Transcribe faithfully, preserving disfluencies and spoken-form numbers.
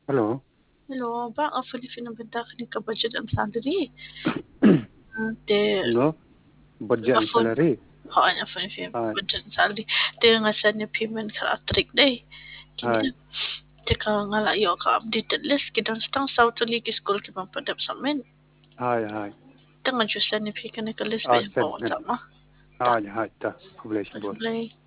Hello. Hello, ba ang Filipino banda kini ka budget and salary. Te No? Budget nga and full salary. ha na Filipino Hi. budget and salary. Te nga sa ni payment ka trick day. Hi. Kini te ka nga layo ka updated list kidan stang South Lake School ki pang padap sa men. Hi. Hi. Te nga just ni pika ni ka list ba Ah, yung send po na. sa ma. Ta Hi. Hi. Ta. Publish ball. play.